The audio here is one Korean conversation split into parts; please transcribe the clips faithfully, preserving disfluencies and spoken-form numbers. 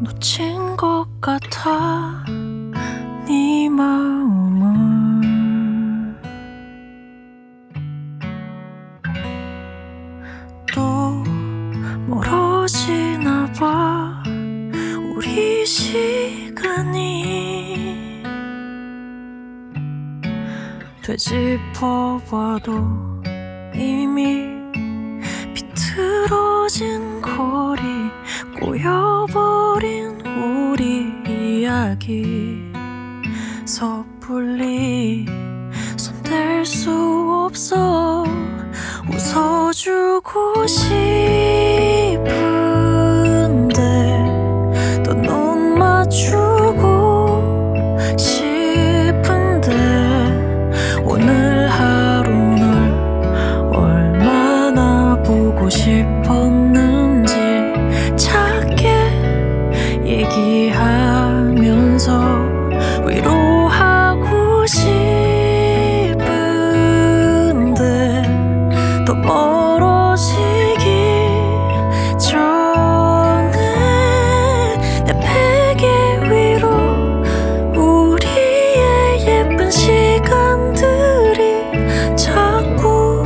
놓친 것 같아 네 마음을. 또 멀어지나 봐 우리 시간이. 되짚어봐도 이미 비틀어진 거리, 꼬여버린 우리 이야기. 섣불리 손댈 수 없어. 웃어주고 싶은데 또 눈 맞추고 싶은데 오늘 하루 널 얼마나 보고 싶었는지 작게 얘기하면서 위로하고 싶은데 더 멀어지기 전에 내 베개 위로 우리의 예쁜 시간들이 자꾸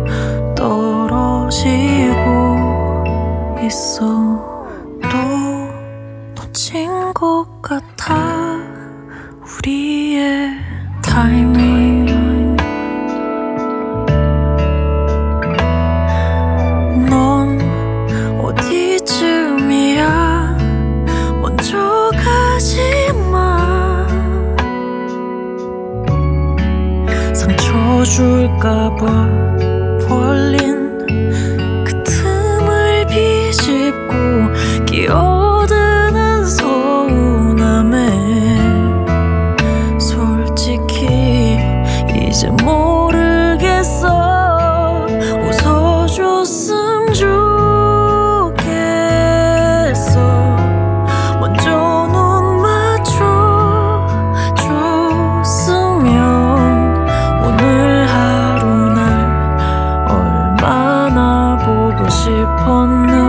떨어지고 있어. 또 놓친 것 같아 우리의 타이밍. 넌 어디쯤이야 먼저 가지마. 상처 줄까봐 벌린 그 틈을 비집고 끼어드는 서운함에 솔직히 이제 모르겠어. 웃어줬음 좋겠어. 먼저 눈 맞춰줬으면 오늘 하루 날 얼마나 보고 싶었는지